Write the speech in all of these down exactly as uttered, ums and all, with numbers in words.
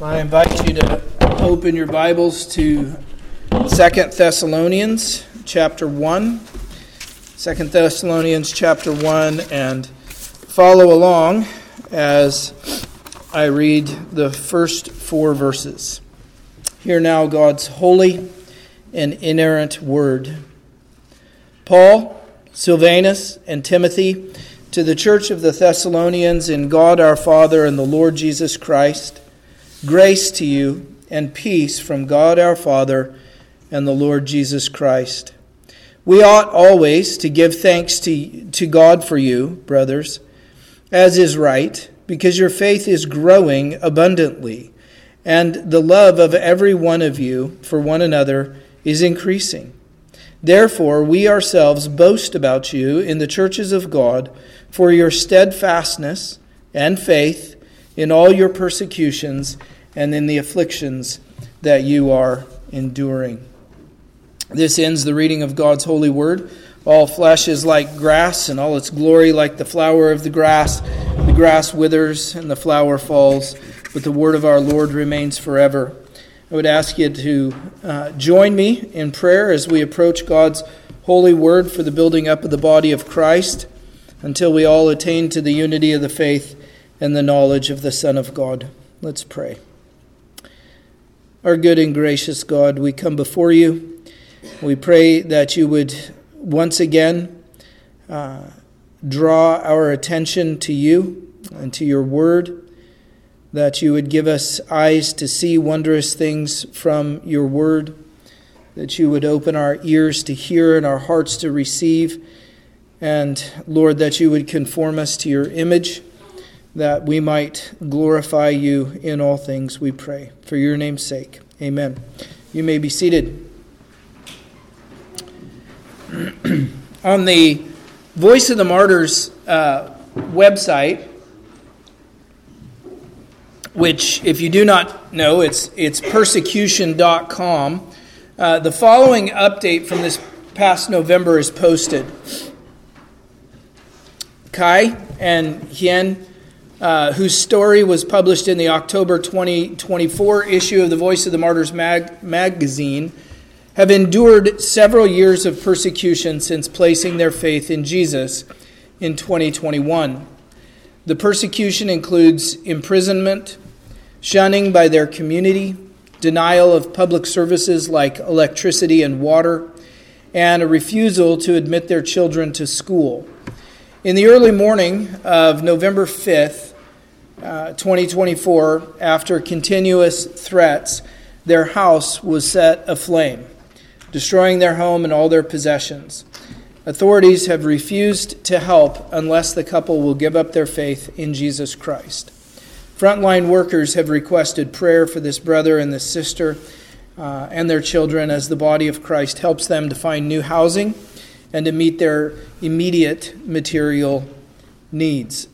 I invite you to open your Bibles to Second Thessalonians chapter one. Second Thessalonians chapter one, and follow along as I read the first four verses. Hear now God's holy and inerrant word. Paul, Silvanus, and Timothy, to the church of the Thessalonians in God our Father and the Lord Jesus Christ, grace to you and peace from God our Father and the Lord Jesus Christ. We ought always to give thanks to, to God for you, brothers, as is right, because your faith is growing abundantly, and the love of every one of you for one another is increasing. Therefore, we ourselves boast about you in the churches of God for your steadfastness and faith in all your persecutions and in the afflictions that you are enduring. This ends the reading of God's holy word. All flesh is like grass, and all its glory like the flower of the grass. The grass withers and the flower falls, but the word of our Lord remains forever. I would ask you to uh, join me in prayer as we approach God's holy word for the building up of the body of Christ until we all attain to the unity of the faith and the knowledge of the Son of God. Let's pray. Our good and gracious God, we come before you. We pray that you would once again uh, draw our attention to you and to your word, that you would give us eyes to see wondrous things from your word, that you would open our ears to hear and our hearts to receive, and Lord, that you would conform us to your image, that we might glorify you in all things, we pray. For your name's sake, amen. You may be seated. On the Voice of the Martyrs uh, website, which, if you do not know, it's it's persecution dot com, uh, the following update from this past November is posted. Kai and Hien, uh, whose story was published in the October twenty twenty-four issue of the Voice of the Martyrs mag- magazine, have endured several years of persecution since placing their faith in Jesus in twenty twenty-one. The persecution includes imprisonment, shunning by their community, denial of public services like electricity and water, and a refusal to admit their children to school. In the early morning of November fifth, uh, twenty twenty-four, after continuous threats, their house was set aflame, destroying their home and all their possessions. Authorities have refused to help unless the couple will give up their faith in Jesus Christ. Frontline workers have requested prayer for this brother and this sister uh, and their children as the body of Christ helps them to find new housing and to meet their immediate material needs.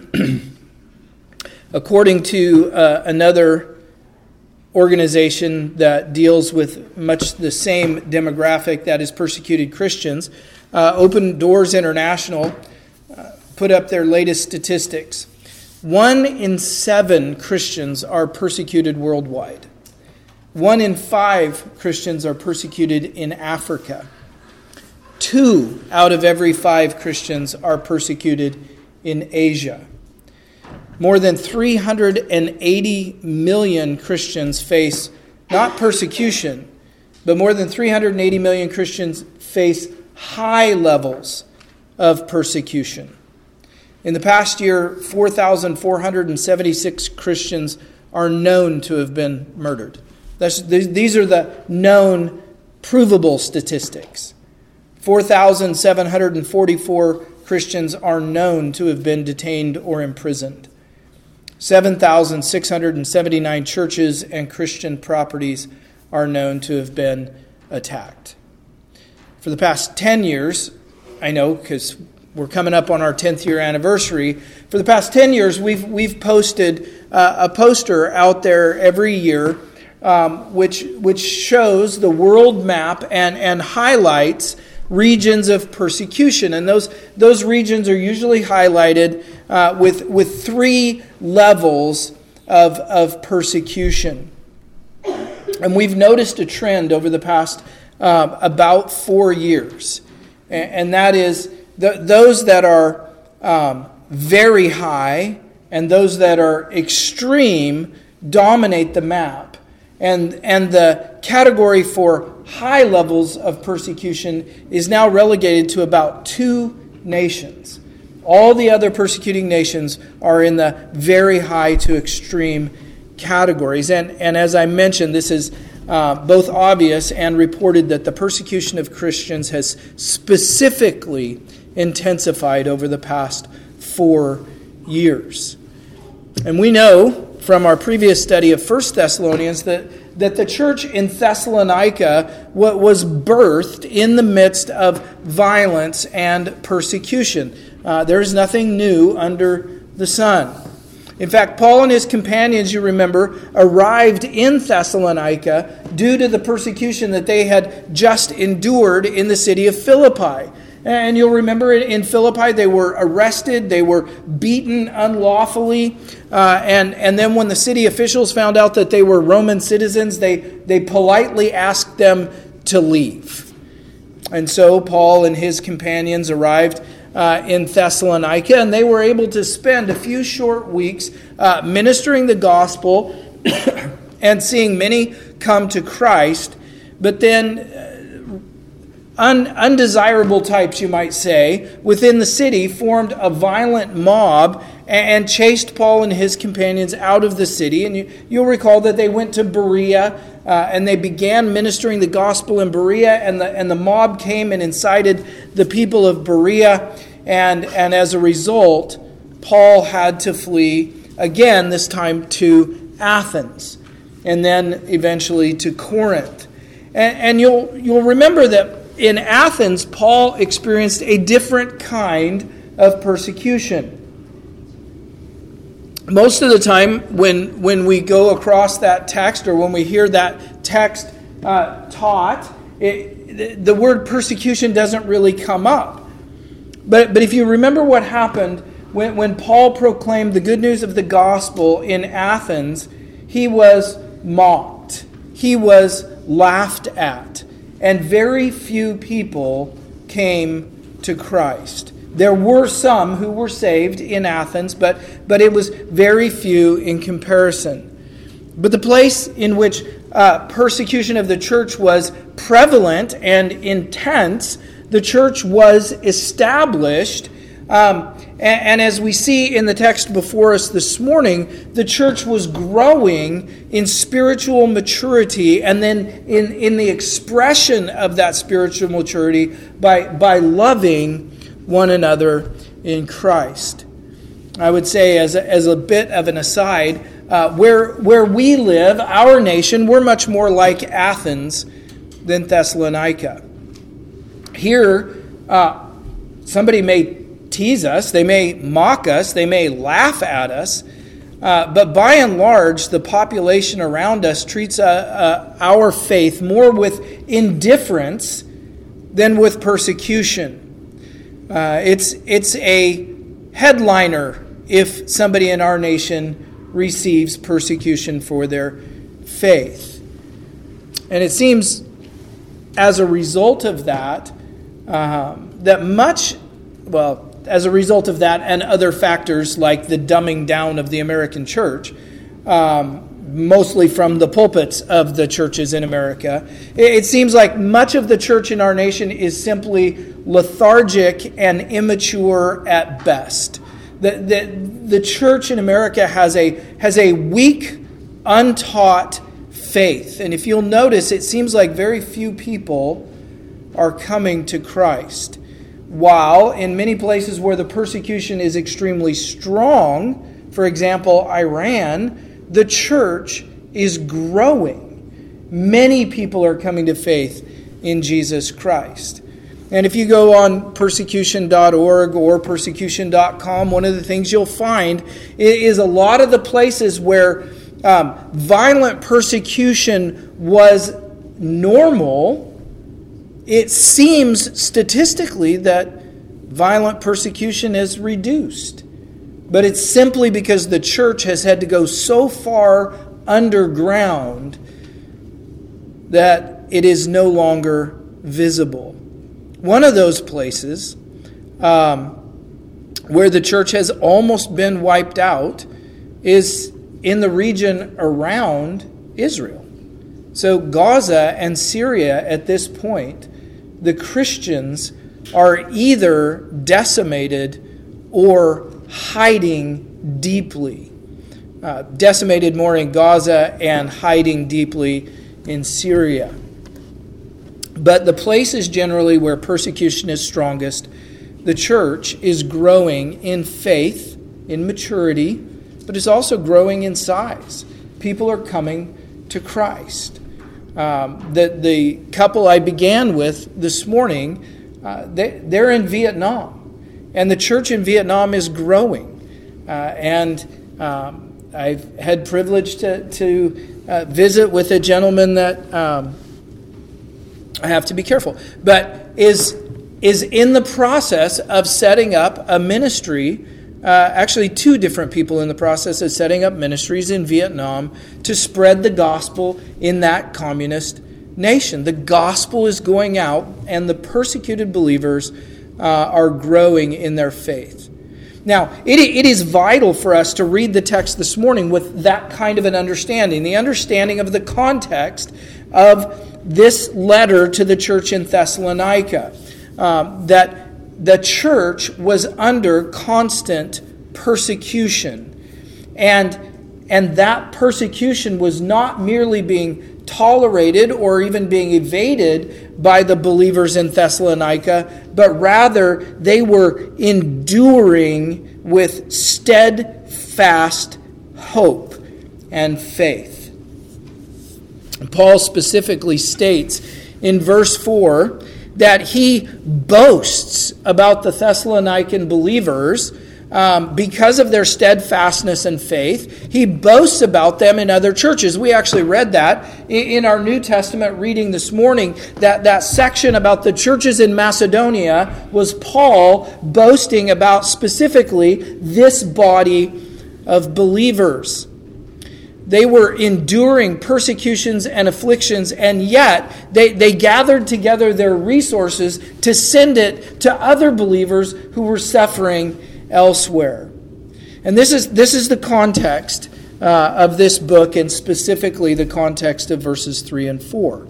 According to uh, another organization that deals with much the same demographic, that is persecuted Christians, uh, Open Doors International uh, put up their latest statistics. One in seven Christians are persecuted worldwide. One in five Christians are persecuted in Africa. Two out of every five Christians are persecuted in Asia. More than three hundred eighty million Christians face not persecution, but more than three hundred eighty million Christians face high levels of persecution. In the past year, four thousand four hundred seventy-six Christians are known to have been murdered. That's, these are the known, provable statistics. four thousand seven hundred forty-four Christians are known to have been detained or imprisoned. seven thousand six hundred seventy-nine churches and Christian properties are known to have been attacked. For the past ten years, I know because we're coming up on our tenth year anniversary, for the past ten years we've we've posted uh, a poster out there every year um, which which shows the world map and, and highlights regions of persecution. And those those regions are usually highlighted uh, with, with three levels of, of persecution. And we've noticed a trend over the past uh, about four years. And, and that is the, those that are um, very high and those that are extreme dominate the map. And, and the category for high levels of persecution is now relegated to about two nations. All the other persecuting nations are in the very high to extreme categories. And, and as I mentioned, this is uh, both obvious and reported that the persecution of Christians has specifically intensified over the past four years. And we know from our previous study of First Thessalonians that, that the church in Thessalonica was birthed in the midst of violence and persecution. Uh, there's nothing new under the sun. In fact, Paul and his companions, you remember, arrived in Thessalonica due to the persecution that they had just endured in the city of Philippi. And you'll remember in Philippi, they were arrested, they were beaten unlawfully, uh, and, and then when the city officials found out that they were Roman citizens, they, they politely asked them to leave. And so Paul and his companions arrived uh, in Thessalonica, and they were able to spend a few short weeks uh, ministering the gospel and seeing many come to Christ, but then Un, undesirable types, you might say, within the city formed a violent mob and, and chased Paul and his companions out of the city. And you, you'll recall that they went to Berea uh, and they began ministering the gospel in Berea, and the, and the mob came and incited the people of Berea. And, and as a result, Paul had to flee again, this time to Athens, and then eventually to Corinth. And, and you'll, you'll remember that in Athens, Paul experienced a different kind of persecution. Most of the time when, when we go across that text or when we hear that text uh, taught, it, the word persecution doesn't really come up. But, but if you remember what happened when, when Paul proclaimed the good news of the gospel in Athens, he was mocked. He was laughed at. And very few people came to Christ. There were some who were saved in Athens, but, but it was very few in comparison. But the place in which uh, persecution of the church was prevalent and intense, the church was established. Um, and, and as we see in the text before us this morning, the church was growing in spiritual maturity and then in, in the expression of that spiritual maturity by, by loving one another in Christ. I would say as a, as a bit of an aside, uh, where, where we live, our nation, we're much more like Athens than Thessalonica. Here, uh, somebody may tease us, they may mock us, they may laugh at us, uh, but by and large, the population around us treats uh, uh, our faith more with indifference than with persecution. Uh, it's, it's a headliner if somebody in our nation receives persecution for their faith. And it seems as a result of that, um, that much, well, as a result of that and other factors like the dumbing down of the American church, um, mostly from the pulpits of the churches in America, it seems like much of the church in our nation is simply lethargic and immature at best. The, the, the church in America has a, has a weak, untaught faith. And if you'll notice, it seems like very few people are coming to Christ. While in many places where the persecution is extremely strong, for example, Iran, the church is growing. Many people are coming to faith in Jesus Christ. And if you go on persecution dot org or persecution dot com, one of the things you'll find is a lot of the places where um, violent persecution was normal. It seems statistically that violent persecution is reduced. but it's simply because the church has had to go so far underground that it is no longer visible. One of those places um, where the church has almost been wiped out is in the region around Israel. So Gaza and Syria at this point, the Christians are either decimated or hiding deeply. Uh, decimated more in Gaza and hiding deeply in Syria. But the places generally where persecution is strongest, the church is growing in faith, in maturity, but is also growing in size. People are coming to Christ. Um, the, the couple I began with this morning, uh, they, they're in Vietnam. And the church in Vietnam is growing. Uh, and um, I've had privilege to, to uh, visit with a gentleman that, um, I have to be careful, but is, is in the process of setting up a ministry. Uh, actually, two different people in the process of setting up ministries in Vietnam to spread the gospel in that communist nation. The gospel is going out, and the persecuted believers uh, are growing in their faith. Now, it, it is vital for us to read the text this morning with that kind of an understanding, the understanding of the context of this letter to the church in Thessalonica, um, that the church was under constant persecution. And, and that persecution was not merely being tolerated or even being evaded by the believers in Thessalonica, but rather they were enduring with steadfast hope and faith. And Paul specifically states in verse four that he boasts about the Thessalonican believers um, because of their steadfastness and faith. He boasts about them in other churches. We actually read that in our New Testament reading this morning, that that section about the churches in Macedonia was Paul boasting about specifically this body of believers. They were enduring persecutions and afflictions, and yet they, they gathered together their resources to send it to other believers who were suffering elsewhere. And this is, this is the context uh, of this book, and specifically the context of verses three and four.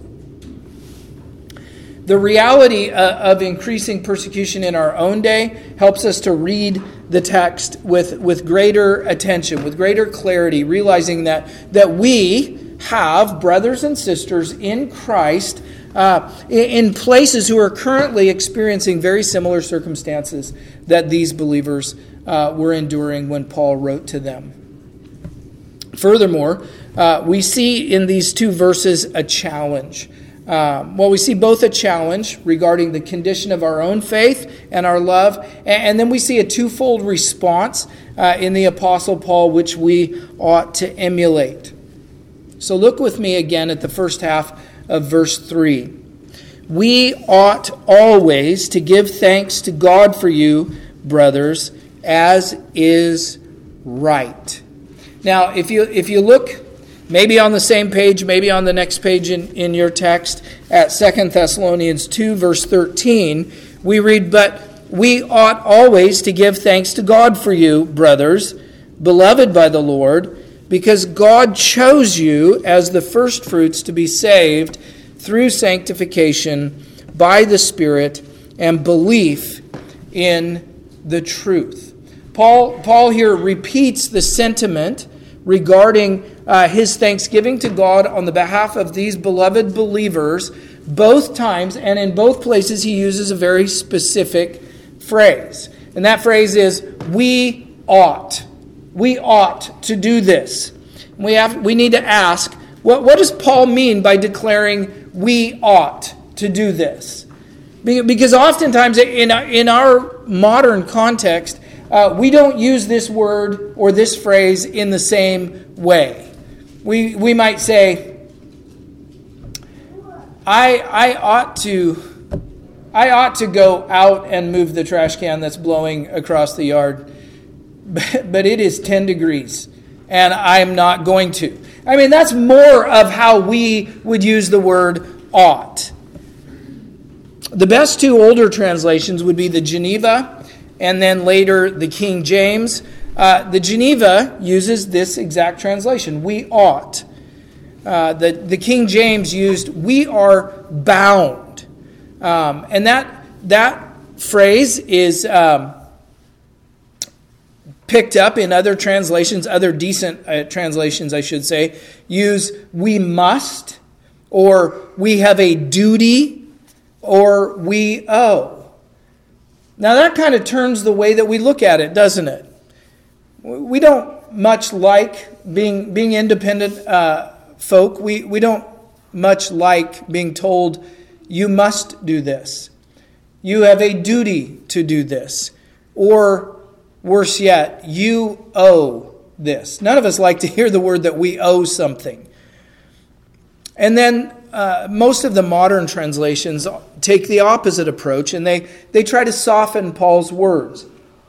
The reality uh, of increasing persecution in our own day helps us to read the text with, with greater attention, with greater clarity, realizing that, that we have brothers and sisters in Christ uh, in places who are currently experiencing very similar circumstances that these believers uh, were enduring when Paul wrote to them. Furthermore, uh, we see in these two verses a challenge. Um, well, we see both a challenge regarding the condition of our own faith and our love, and, and then we see a twofold response uh, in the Apostle Paul, which we ought to emulate. So look with me again at the first half of verse three. We ought always to give thanks to God for you, brothers, as is right. Now, if you if you look maybe on the same page, maybe on the next page in, in your text, at Second Thessalonians two, verse thirteen, we read, "But we ought always to give thanks to God for you, brothers, beloved by the Lord, because God chose you as the firstfruits to be saved through sanctification by the Spirit and belief in the truth." Paul, Paul here repeats the sentiment regarding uh, his thanksgiving to God on the behalf of these beloved believers both times, and in both places he uses a very specific phrase. And that phrase is, we ought. We ought to do this. We have we need to ask, what, what does Paul mean by declaring we ought to do this? Because oftentimes in, in our modern context, Uh, we don't use this word or this phrase in the same way. We we might say, I I ought to I ought to go out and move the trash can that's blowing across the yard. but, but it is ten degrees, and I'm not going to. I mean, that's more of how we would use the word ought. The best two older translations would be the Geneva and then later the King James. Uh, the Geneva uses this exact translation, we ought. Uh, the, the King James used, we are bound. Um, and that, that phrase is um, picked up in other translations, other decent uh, translations, I should say, use we must, or we have a duty, or we owe. Now that kind of turns the way that we look at it, doesn't it? We don't much like being being independent uh, folk. We, we don't much like being told, you must do this. You have a duty to do this. Or worse yet, you owe this. None of us like to hear the word that we owe something. And then Uh, most of the modern translations take the opposite approach, and they, they try to soften Paul's words.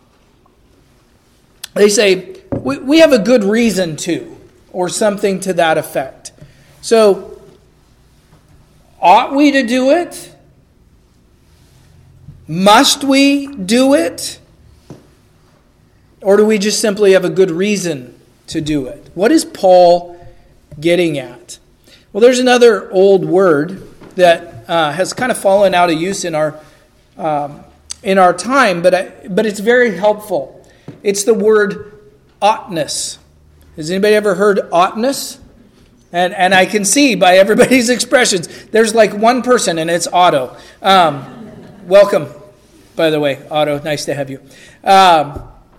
They say, we, we have a good reason to, or something to that effect. So, ought we to do it? Must we do it? Or do we just simply have a good reason to do it? What is Paul getting at? Well, there's another old word that uh, has kind of fallen out of use in our um, in our time, but I, but it's very helpful. It's the word oughtness. Has anybody ever heard oughtness? And and I can see by everybody's expressions, there's like one person, and it's Otto. Um, welcome, by the way, Otto. Nice to have you. Um,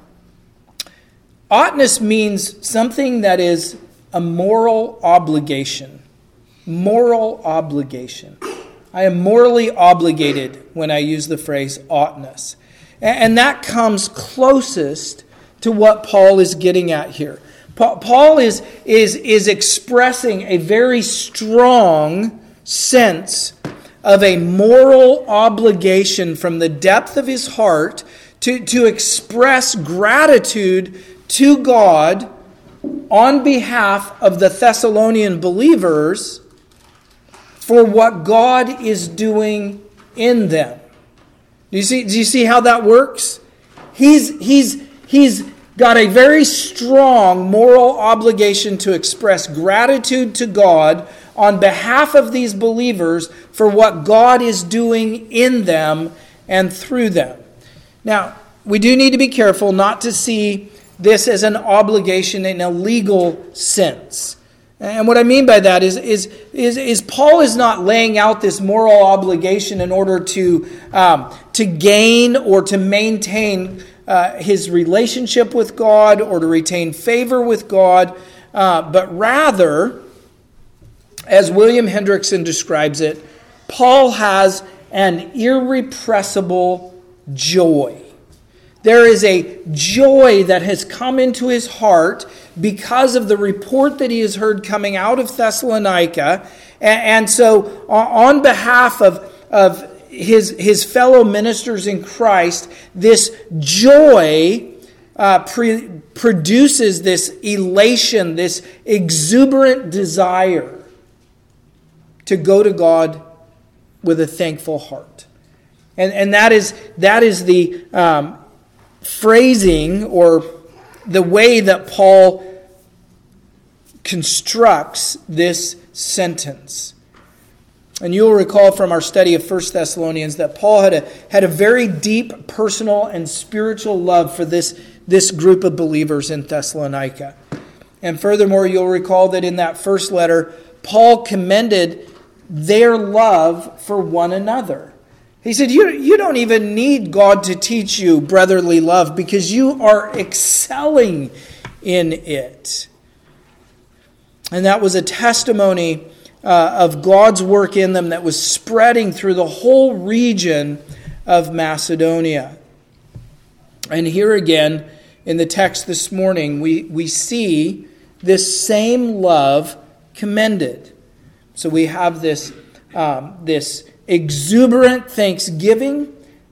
oughtness means something that is a moral obligation. Moral obligation. I am morally obligated when I use the phrase oughtness. And that comes closest to what Paul is getting at here. Paul is, is, is expressing a very strong sense of a moral obligation from the depth of his heart to, to express gratitude to God on behalf of the Thessalonian believers for what God is doing in them. Do you see, do you see how that works? He's, he's, he's got a very strong moral obligation to express gratitude to God on behalf of these believers for what God is doing in them and through them. Now, we do need to be careful not to see this as an obligation in a legal sense. And what I mean by that is, is, is, is Paul is not laying out this moral obligation in order to, um, to gain or to maintain uh, his relationship with God or to retain favor with God, uh, but rather, as William Hendrickson describes it, Paul has an irrepressible joy. There is a joy that has come into his heart because of the report that he has heard coming out of Thessalonica. And so on behalf of, of his, his fellow ministers in Christ, this joy uh, pre- produces this elation, this exuberant desire to go to God with a thankful heart. And, and that is, that is the um, phrasing or the way that Paul constructs this sentence. And you'll recall from our study of First Thessalonians that Paul had a, had a very deep personal and spiritual love for this, this group of believers in Thessalonica. And furthermore, you'll recall that in that first letter, Paul commended their love for one another. He said, you, you don't even need God to teach you brotherly love because you are excelling in it. And that was a testimony uh, of God's work in them that was spreading through the whole region of Macedonia. And here again, in the text this morning, we, we see this same love commended. So we have this, um, this exuberant thanksgiving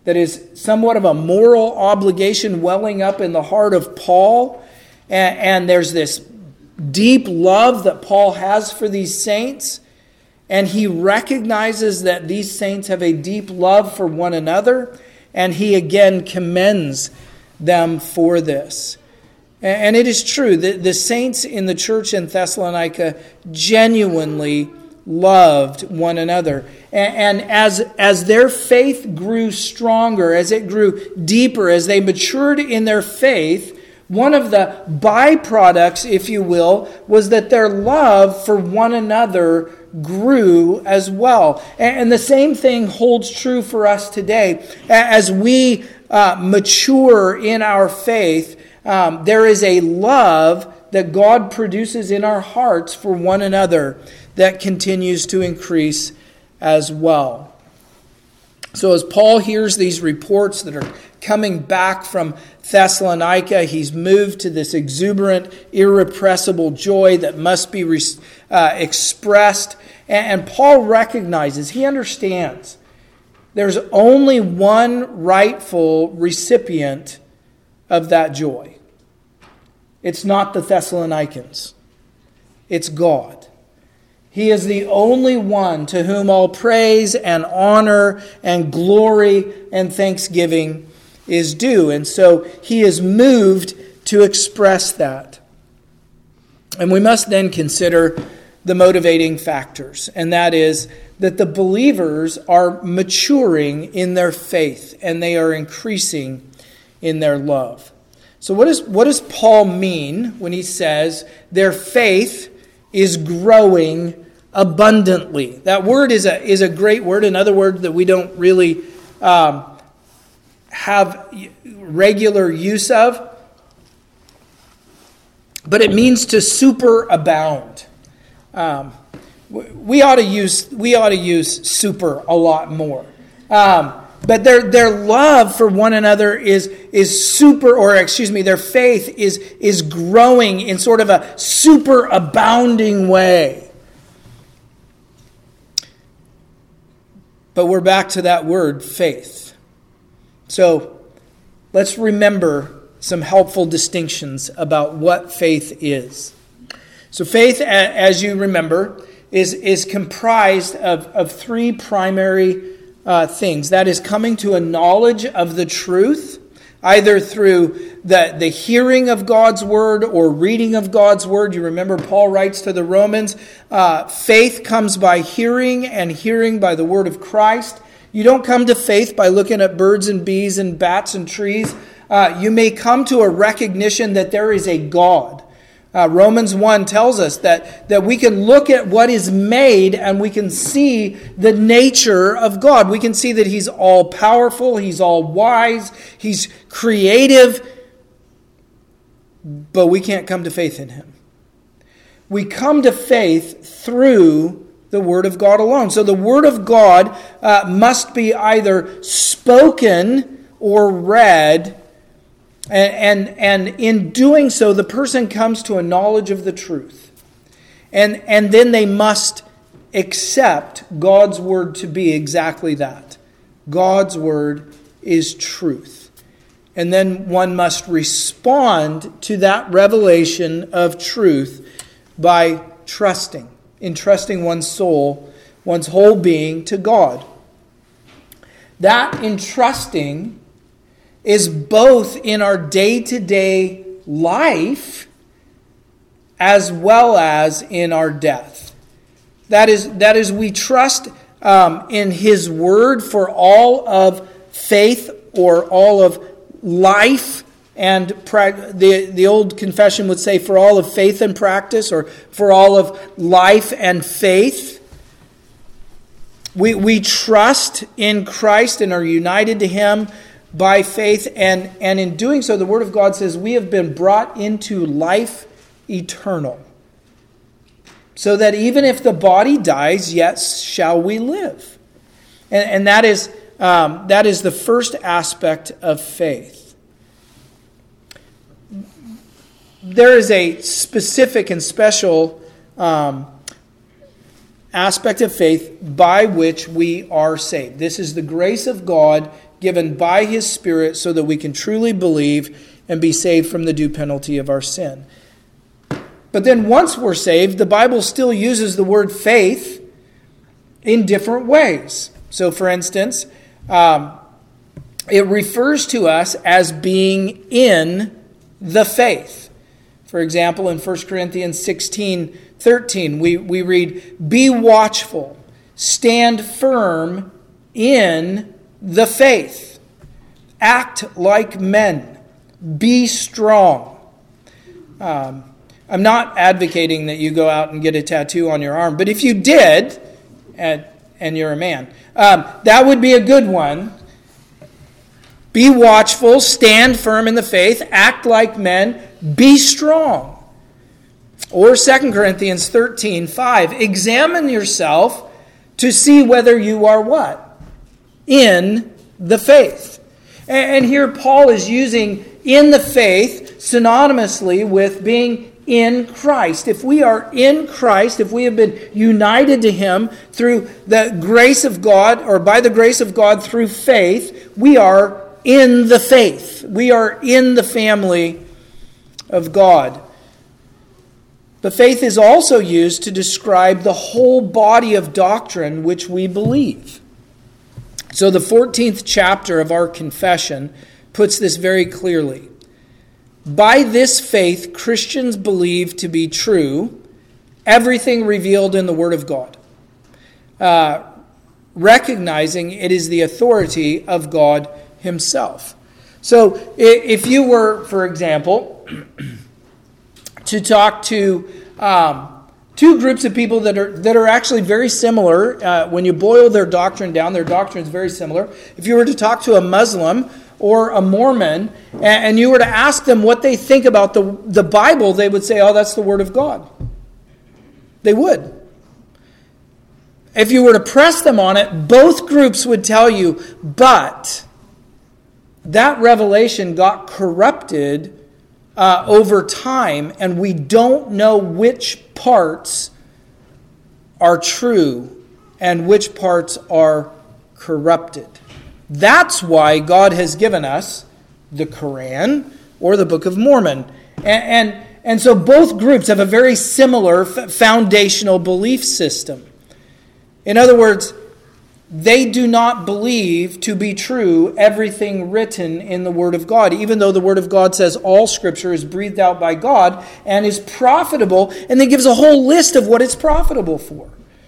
that is somewhat of a moral obligation welling up in the heart of Paul. And, and there's this deep love that Paul has for these saints. And he recognizes that these saints have a deep love for one another. And he again commends them for this. And it is true that the saints in the church in Thessalonica genuinely loved one another. And as, as their faith grew stronger, as it grew deeper, as they matured in their faith, one of the byproducts, if you will, was that their love for one another grew as well. And the same thing holds true for us today. As we uh, mature in our faith, um, there is a love that God produces in our hearts for one another that continues to increase as well. So as Paul hears these reports that are coming back from Thessalonica, he's moved to this exuberant, irrepressible joy that must be uh, expressed. And, and Paul recognizes, he understands, there's only one rightful recipient of that joy. It's not the Thessalonians. It's God. He is the only one to whom all praise and honor and glory and thanksgiving is due. And so he is moved to express that. And we must then consider the motivating factors. And that is that the believers are maturing in their faith and they are increasing in their love. So what, is, what does Paul mean when he says their faith is growing abundantly? That word is a is a great word. Another word that we don't really um, have regular use of. But it means to superabound. Um, we ought to use we ought to use super a lot more. Um, but their their love for one another is is super, or excuse me, their faith is is growing in sort of a superabounding way. But we're back to that word, faith. So let's remember some helpful distinctions about what faith is. So faith, as you remember, is, is comprised of, of three primary uh, things. That is coming to a knowledge of the truth, either through the, the hearing of God's word or reading of God's word. You remember Paul writes to the Romans, uh, faith comes by hearing, and hearing by the word of Christ. You don't come to faith by looking at birds and bees and bats and trees. Uh, you may come to a recognition that there is a God. Uh, Romans one tells us that, that we can look at what is made and we can see the nature of God. We can see that He's all-powerful, He's all-wise, He's creative, but we can't come to faith in Him. We come to faith through the Word of God alone. So the Word of God uh, must be either spoken or read. And, and and in doing so, the person comes to a knowledge of the truth. And, and then they must accept God's word to be exactly that. God's word is truth. And then one must respond to that revelation of truth by trusting, entrusting one's soul, one's whole being to God. That entrusting is both in our day-to-day life as well as in our death. That is, that is we trust um, in His Word for all of faith or all of life, and pra- the, the old confession would say for all of faith and practice, or for all of life and faith. We, we trust in Christ and are united to Him by faith, and, and in doing so, the Word of God says we have been brought into life eternal. So that even if the body dies, yet shall we live. And, and that is um, that is the first aspect of faith. There is a specific and special um, aspect of faith by which we are saved. This is the grace of God given by his Spirit so that we can truly believe and be saved from the due penalty of our sin. But then once we're saved, the Bible still uses the word faith in different ways. So for instance, um, it refers to us as being in the faith. For example, in First Corinthians sixteen thirteen, we, we read, "Be watchful, stand firm in the faith. Act like men. Be strong." Um, I'm not advocating that you go out and get a tattoo on your arm, but if you did, and, and you're a man, um, that would be a good one. Be watchful, stand firm in the faith, act like men, be strong. Or Second Corinthians thirteen five, examine yourself to see whether you are what? In the faith. And here Paul is using in the faith synonymously with being in Christ. If we are in Christ, if we have been united to him through the grace of God, or by the grace of God through faith, we are in the faith. We are in the family of God. But faith is also used to describe the whole body of doctrine which we believe. So the fourteenth chapter of our confession puts this very clearly. By this faith, Christians believe to be true everything revealed in the Word of God, uh, recognizing it is the authority of God himself. So if you were, for example, to talk to um, two groups of people that are that are actually very similar, uh, when you boil their doctrine down, their doctrine is very similar. If you were to talk to a Muslim or a Mormon, and, and you were to ask them what they think about the, the Bible, they would say, oh, that's the Word of God. They would. If you were to press them on it, both groups would tell you, but that revelation got corrupted uh, over time, and we don't know which parts are true and which parts are corrupted. That's why God has given us the Quran or the Book of Mormon. And, and, and so both groups have a very similar f- foundational belief system. In other words, they do not believe to be true everything written in the Word of God, even though the Word of God says all Scripture is breathed out by God and is profitable, and then gives a whole list of what it's profitable for.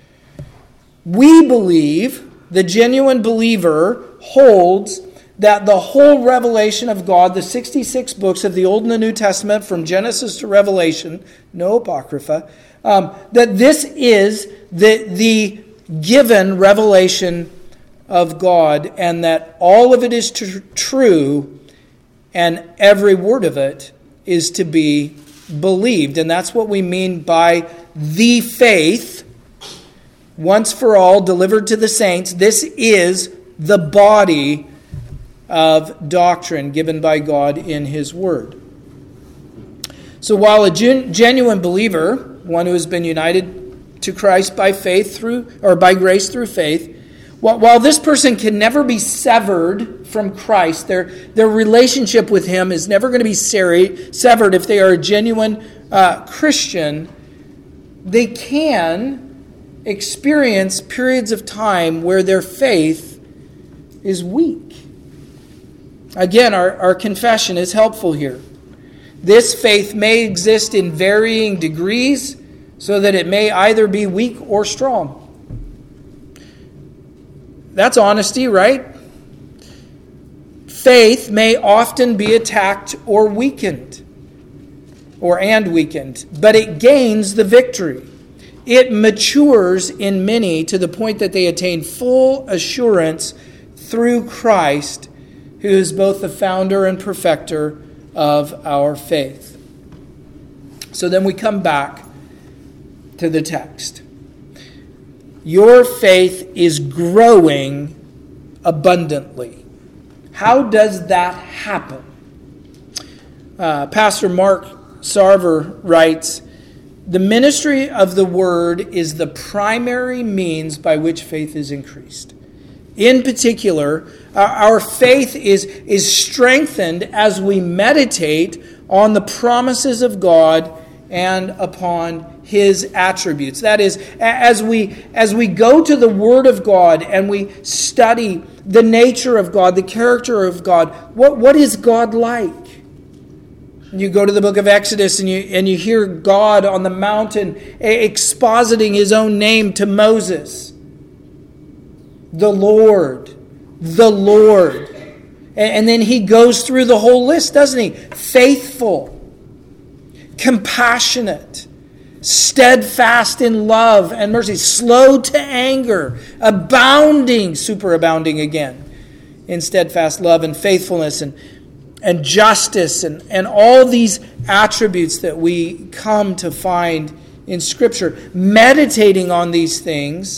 We believe, the genuine believer holds that the whole revelation of God, the sixty-six books of the Old and the New Testament, from Genesis to Revelation, no Apocrypha, um, that this is the, the given revelation of God, and that all of it is tr- true, and every word of it is to be believed. And that's what we mean by the faith, once for all, delivered to the saints. This is the body of doctrine given by God in His Word. So while a gen- genuine believer, one who has been united to Christ by faith through, or by grace through faith, while, while this person can never be severed from Christ, their, their relationship with Him is never going to be ser- severed if they are a genuine uh, Christian, they can experience periods of time where their faith is weak. Again, our, our confession is helpful here. This faith may exist in varying degrees, so that it may either be weak or strong. That's honesty, right? Faith may often be attacked or weakened, or and weakened, but it gains the victory. It matures in many to the point that they attain full assurance through Christ, who is both the founder and perfecter of our faith. So then we come back to the text. Your faith is growing abundantly. How does that happen? Uh, Pastor Mark Sarver writes, the ministry of the Word is the primary means by which faith is increased. In particular, our faith is, is strengthened as we meditate on the promises of God and upon His attributes. That is, as we, as we go to the Word of God and we study the nature of God, the character of God, what, what is God like? You go to the book of Exodus and you, and you hear God on the mountain expositing His own name to Moses. The Lord, the Lord. And then He goes through the whole list, doesn't He? Faithful, compassionate, steadfast in love and mercy, slow to anger, abounding, superabounding again, in steadfast love and faithfulness and, and justice and, and all these attributes that we come to find in Scripture. Meditating on these things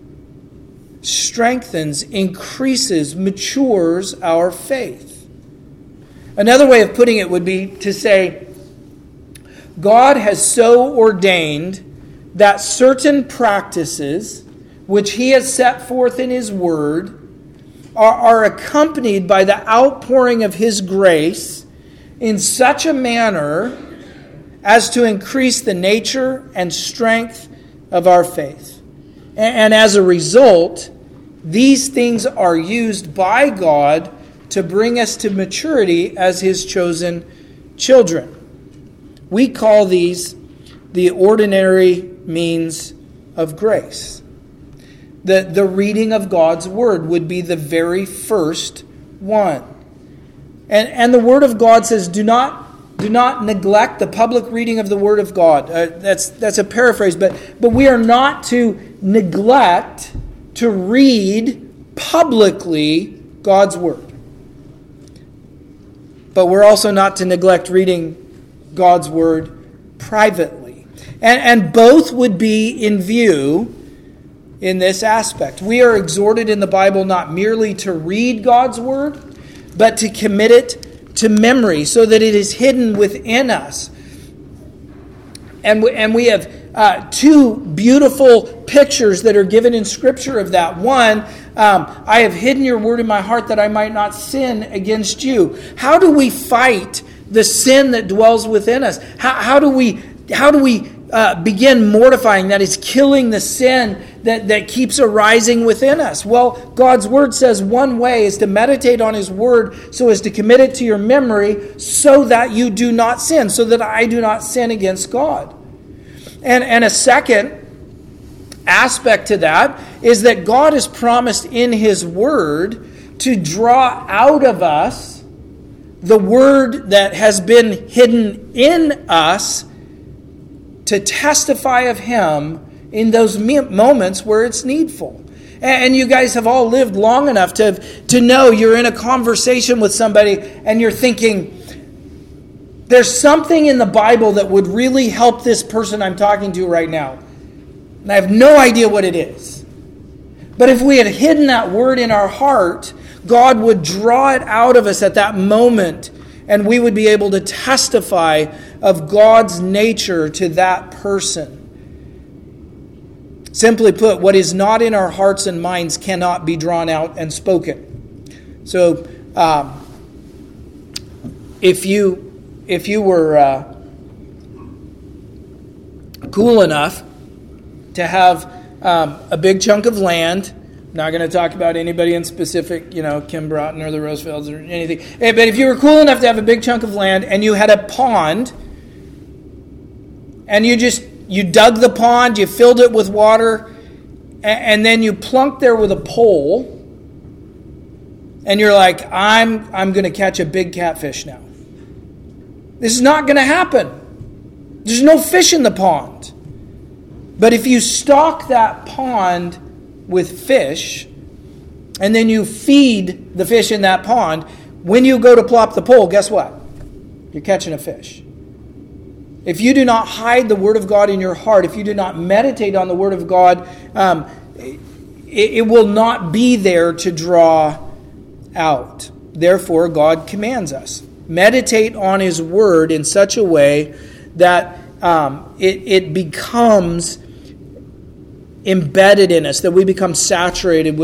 strengthens, increases, matures our faith. Another way of putting it would be to say, God has so ordained that certain practices which He has set forth in His Word are, are accompanied by the outpouring of His grace in such a manner as to increase the nature and strength of our faith. And, and as a result, these things are used by God to bring us to maturity as His chosen children. We call these the ordinary means of grace. The, the reading of God's Word would be the very first one. And, and the Word of God says, do not, do not neglect the public reading of the Word of God. Uh, that's, that's a paraphrase, but, but we are not to neglect to read publicly God's Word. But we're also not to neglect reading God's Word privately. And, and both would be in view in this aspect. We are exhorted in the Bible not merely to read God's Word, but to commit it to memory so that it is hidden within us. And we, and we have uh, two beautiful pictures that are given in Scripture of that. One, um, I have hidden your word in my heart that I might not sin against you. How do we fight the sin that dwells within us? How, how do we how do we uh, begin mortifying, that is, killing the sin that, that keeps arising within us? Well, God's Word says one way is to meditate on His Word so as to commit it to your memory so that you do not sin, so that I do not sin against God. And, and a second aspect to that is that God has promised in His Word to draw out of us the Word that has been hidden in us to testify of Him in those moments where it's needful. And you guys have all lived long enough to, to know you're in a conversation with somebody and you're thinking, there's something in the Bible that would really help this person I'm talking to right now. And I have no idea what it is. But if we had hidden that word in our heart, God would draw it out of us at that moment, and we would be able to testify of God's nature to that person. Simply put, what is not in our hearts and minds cannot be drawn out and spoken. So, um, if you if you were uh, cool enough to have um, a big chunk of land. Not going to talk about anybody in specific, you know, Kim Broughton or the Roosevelts or anything. But if you were cool enough to have a big chunk of land and you had a pond and you just, you dug the pond, you filled it with water, and then you plunked there with a pole and you're like, I'm, I'm going to catch a big catfish now. This is not going to happen. There's no fish in the pond. But if you stock that pond with fish, and then you feed the fish in that pond, when you go to plop the pole, guess what? You're catching a fish. If you do not hide the Word of God in your heart, if you do not meditate on the Word of God, um, it, it will not be there to draw out. Therefore, God commands us. Meditate on His Word in such a way that um, it, it becomes embedded in us, that we become saturated with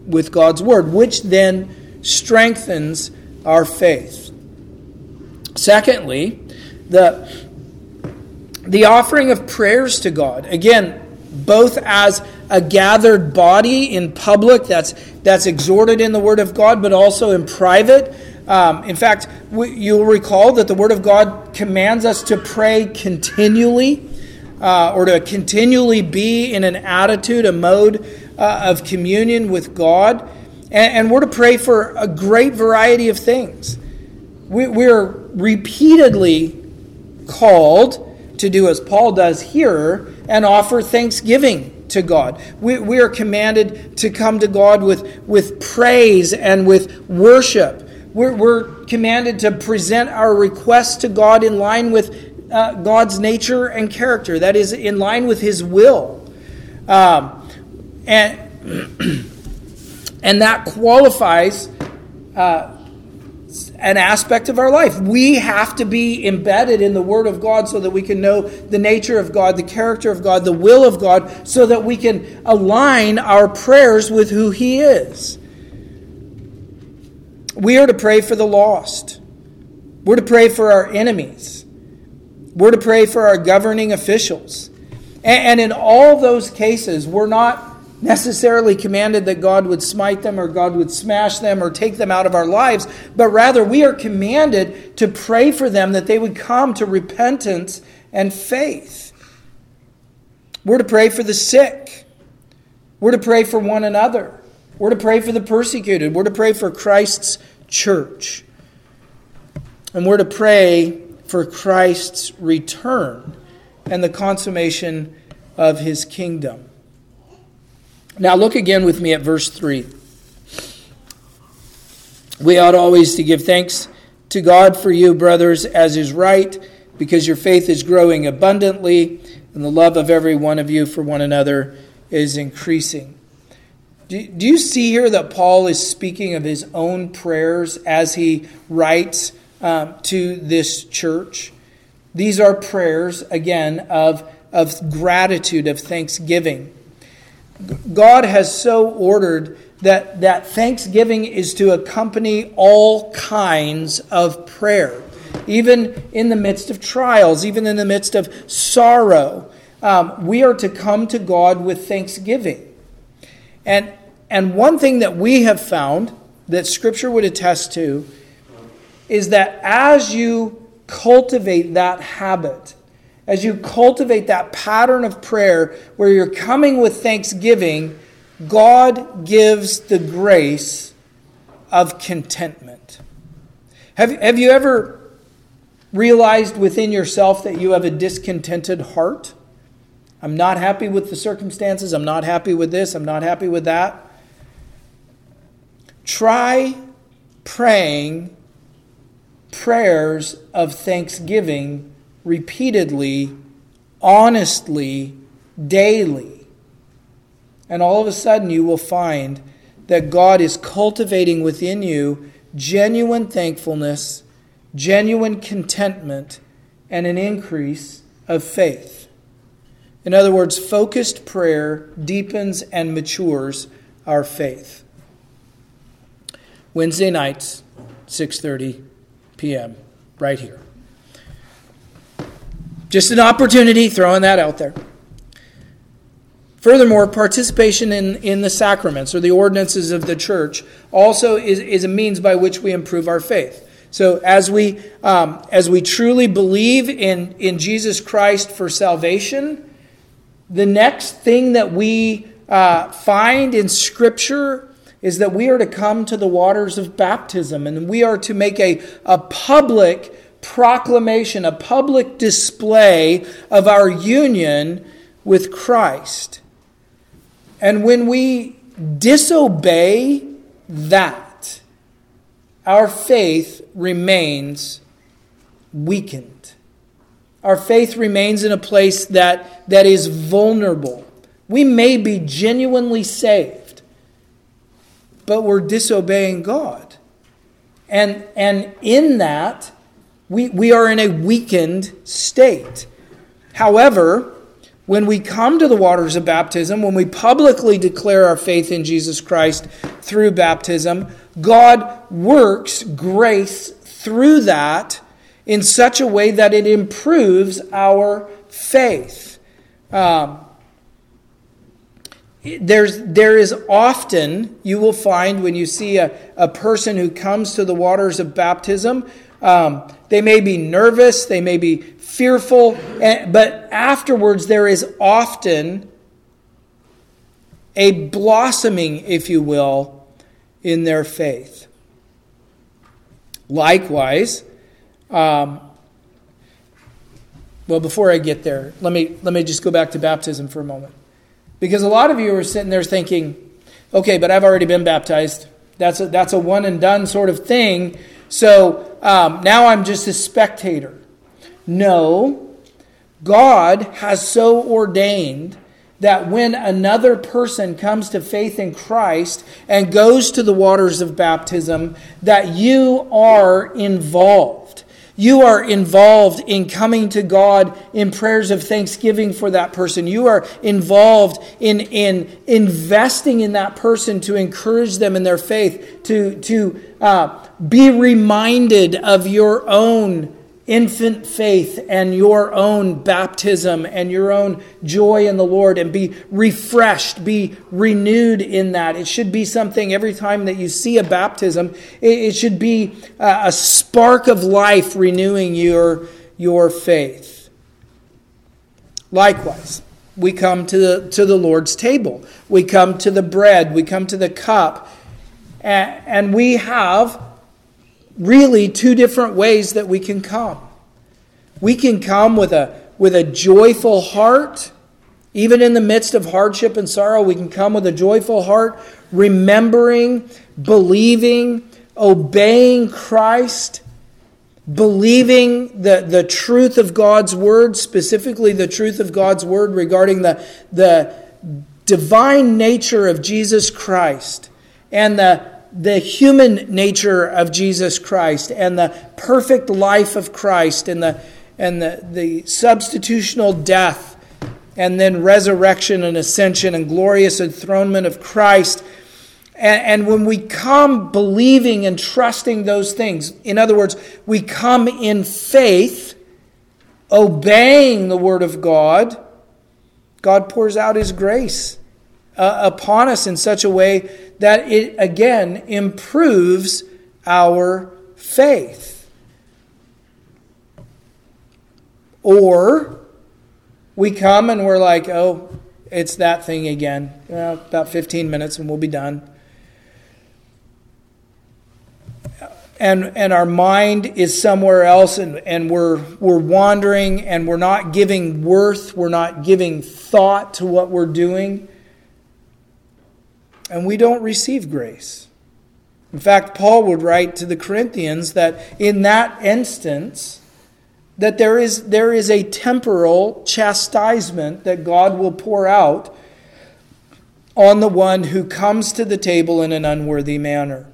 with God's word, which then strengthens our faith. Secondly, the, the offering of prayers to God. Again, both as a gathered body in public that's that's exhorted in the Word of God, but also in private. Um, in fact, we, you'll recall that the Word of God commands us to pray continually, uh, or to continually be in an attitude, a mode uh, of communion with God. And, and we're to pray for a great variety of things. We, we're repeatedly called to do as Paul does here and offer thanksgiving to God. We, we are commanded to come to God with, with praise and with worship. We're, we're commanded to present our requests to God in line with uh, God's nature and character. That is, in line with His will. Um, and, and that qualifies uh, an aspect of our life. We have to be embedded in the Word of God so that we can know the nature of God, the character of God, the will of God, so that we can align our prayers with who He is. We are to pray for the lost. We're to pray for our enemies. We're to pray for our governing officials. And in all those cases, we're not necessarily commanded that God would smite them or God would smash them or take them out of our lives, but rather we are commanded to pray for them that they would come to repentance and faith. We're to pray for the sick. We're to pray for one another. We're to pray for the persecuted. We're to pray for Christ's church. And we're to pray for Christ's return and the consummation of His kingdom. Now look again with me at verse three. We ought always to give thanks to God for you, brothers, as is right, because your faith is growing abundantly, and the love of every one of you for one another is increasing. Do, do you see here that Paul is speaking of his own prayers as he writes um, to this church? These are prayers, again, of, of gratitude, of thanksgiving. God has so ordered that, that thanksgiving is to accompany all kinds of prayer. Even in the midst of trials, even in the midst of sorrow, um, we are to come to God with thanksgiving. And, and one thing that we have found that Scripture would attest to is that as you cultivate that habit, as you cultivate that pattern of prayer where you're coming with thanksgiving, God gives the grace of contentment. Have, have you ever realized within yourself that you have a discontented heart? I'm not happy with the circumstances. I'm not happy with this. I'm not happy with that. Try praying prayers of thanksgiving repeatedly, honestly, daily. And all of a sudden you will find that God is cultivating within you genuine thankfulness, genuine contentment, and an increase of faith. In other words, focused prayer deepens and matures our faith. Wednesday nights, six thirty p.m., right here. Just an opportunity, throwing that out there. Furthermore, participation in, in the sacraments or the ordinances of the church also is, is a means by which we improve our faith. So as we um, as we truly believe in, in Jesus Christ for salvation, the next thing that we uh, find in Scripture is that we are to come to the waters of baptism, and we are to make a, a public proclamation, a public display of our union with Christ. And when we disobey that, our faith remains weakened. Our faith remains in a place that, that is vulnerable. We may be genuinely saved, but we're disobeying God. And, and in that, We, we are in a weakened state. However, when we come to the waters of baptism, when we publicly declare our faith in Jesus Christ through baptism, God works grace through that in such a way that it improves our faith. Um, there's, there is often, you will find when you see a, a person who comes to the waters of baptism, um, they may be nervous, they may be fearful, but afterwards there is often a blossoming, if you will, in their faith. Likewise, um, well, before I get there, let me let me just go back to baptism for a moment. Because a lot of you are sitting there thinking, okay, but I've already been baptized. That's a, that's a one and done sort of thing. So um, now I'm just a spectator. No, God has so ordained that when another person comes to faith in Christ and goes to the waters of baptism, that you are involved. You are involved in coming to God in prayers of thanksgiving for that person. You are involved in, in investing in that person to encourage them in their faith, to, to uh, be reminded of your own infant faith and your own baptism and your own joy in the Lord, and be refreshed, be renewed in that. It should be something every time that you see a baptism, it should be a spark of life renewing your, your faith. Likewise, we come to the, to the Lord's table. We come to the bread. We come to the cup. And, and we have really two different ways that we can come. We can come with a with a joyful heart. Even in the midst of hardship and sorrow, we can come with a joyful heart, remembering, believing, obeying Christ, believing the, the truth of God's word, specifically the truth of God's word regarding the, the divine nature of Jesus Christ and the the human nature of Jesus Christ and the perfect life of Christ and the and the, the substitutional death and then resurrection and ascension and glorious enthronement of Christ. And, and when we come believing and trusting those things, in other words, we come in faith, obeying the word of God, God pours out his grace uh, upon us in such a way that it, again, improves our faith. Or we come and we're like, oh, it's that thing again. Well, about fifteen minutes and we'll be done. And and our mind is somewhere else, and, and we're we're wandering, and we're not giving worth, we're not giving thought to what we're doing. And we don't receive grace. In fact, Paul would write to the Corinthians that in that instance, that there is, there is a temporal chastisement that God will pour out on the one who comes to the table in an unworthy manner.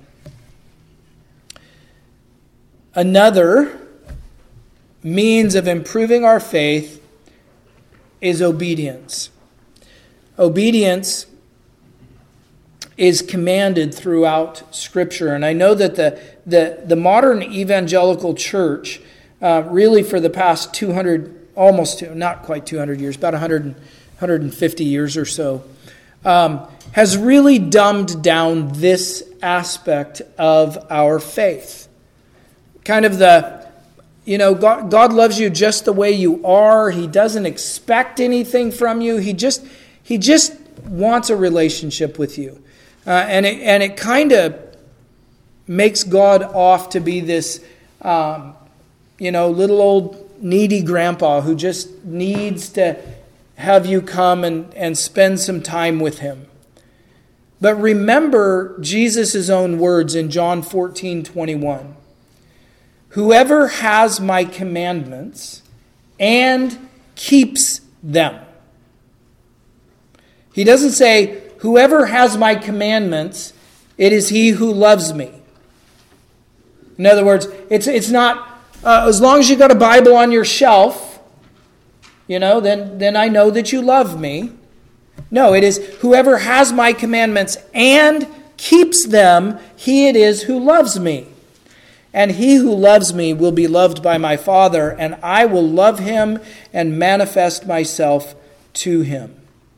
Another means of improving our faith is obedience. Obedience is commanded throughout Scripture. And I know that the, the, the modern evangelical church, uh, really for the past two hundred, almost, two, not quite two hundred years, about one hundred, one hundred fifty years or so, um, has really dumbed down this aspect of our faith. Kind of the, you know, God, God loves you just the way you are. He doesn't expect anything from you. He just, he just wants a relationship with you. Uh, and it and it kind of makes God off to be this, um, you know, little old needy grandpa who just needs to have you come and, and spend some time with him. But remember Jesus' own words in John fourteen twenty-one. Whoever has my commandments and keeps them. He doesn't say, whoever has my commandments, it is he who loves me. In other words, it's it's not, uh, as long as you got a Bible on your shelf you know, then, then I know that you love me. No, it is whoever has my commandments and keeps them, he it is who loves me. And he who loves me will be loved by my Father, and I will love him and manifest myself to him.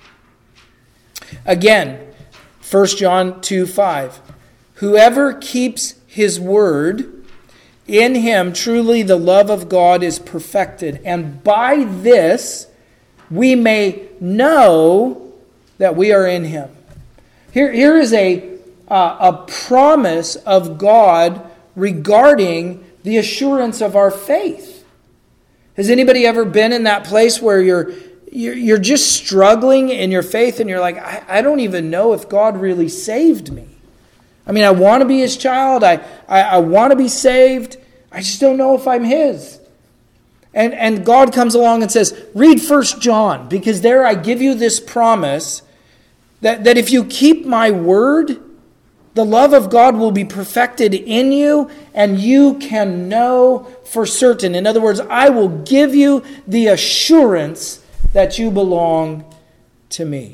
Again, First John two five. Whoever keeps his word, in him truly the love of God is perfected. And by this we may know that we are in him. Here, here is a, uh, a promise of God regarding the assurance of our faith. Has anybody ever been in that place where you're you're, you're just struggling in your faith and you're like, I, I don't even know if God really saved me. I mean, I want to be his child. I, I, I want to be saved. I just don't know if I'm his. And, and God comes along and says, read First John, because there I give you this promise that, that if you keep my word, the love of God will be perfected in you, and you can know for certain. In other words, I will give you the assurance that you belong to me.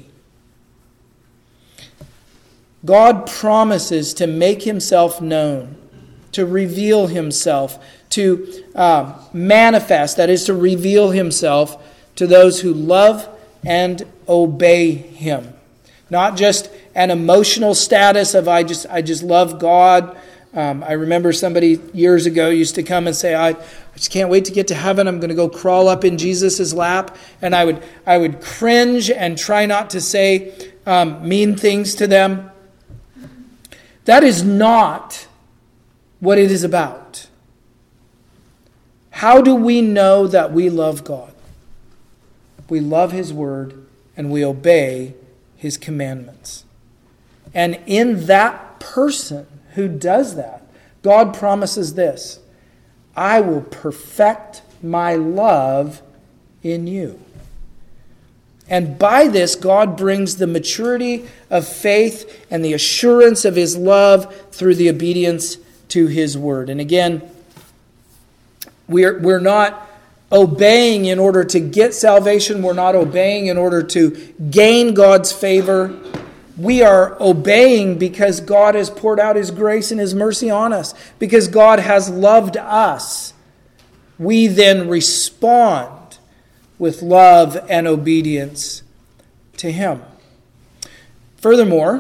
God promises to make himself known, to reveal himself, to uh, manifest, that is to reveal himself to those who love and obey him. Not just an emotional status of I just I just love God. Um, I remember somebody years ago used to come and say, I, I just can't wait to get to heaven. I'm going to go crawl up in Jesus' lap. And I would I would cringe and try not to say um, mean things to them. That is not what it is about. How do we know that we love God? We love his word and we obey his commandments. And in that person who does that, God promises this: I will perfect my love in you. And by this, God brings the maturity of faith and the assurance of his love through the obedience to his word. And again, we're, we're not obeying in order to get salvation. We're not obeying in order to gain God's favor. We are obeying because God has poured out his grace and his mercy on us. Because God has loved us. We then respond with love and obedience to him. Furthermore,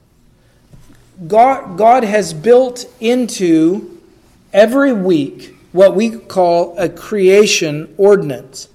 God, God has built into every week what we call a creation ordinance.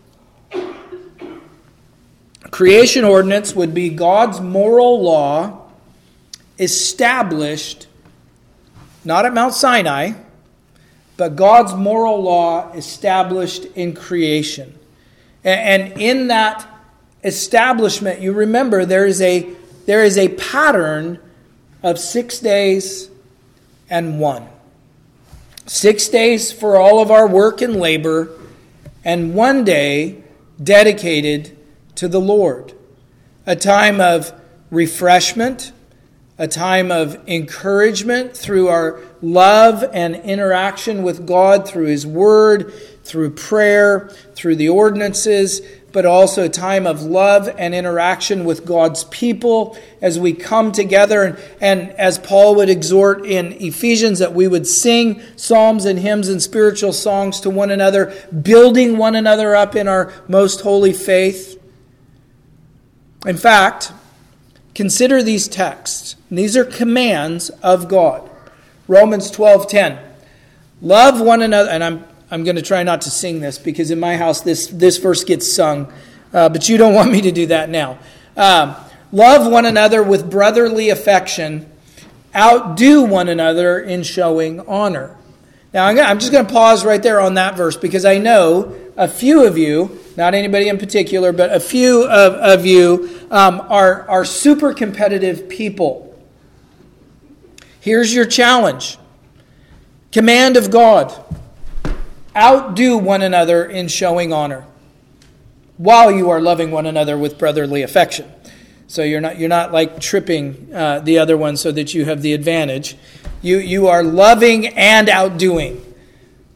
Creation ordinance would be God's moral law established, not at Mount Sinai, but God's moral law established in creation. And in that establishment, you remember there is a there is a pattern of six days and one. Six days for all of our work and labor, and one day dedicated to the Lord. A time of refreshment, a time of encouragement through our love and interaction with God through his word, through prayer, through the ordinances, but also a time of love and interaction with God's people as we come together. And, and as Paul would exhort in Ephesians, that we would sing psalms and hymns and spiritual songs to one another, building one another up in our most holy faith. In fact, consider these texts. These are commands of God. Romans twelve ten. Love one another, and I'm I'm going to try not to sing this because in my house this, this verse gets sung, uh, but you don't want me to do that now. Um, Love one another with brotherly affection. Outdo one another in showing honor. Now I'm, gonna, I'm just going to pause right there on that verse because I know a few of you, not anybody in particular, but a few of, of you um, are, are super competitive people. Here's your challenge. Command of God. Outdo one another in showing honor while you are loving one another with brotherly affection. So you're not you're not like tripping uh, the other one so that you have the advantage. You you are loving and outdoing.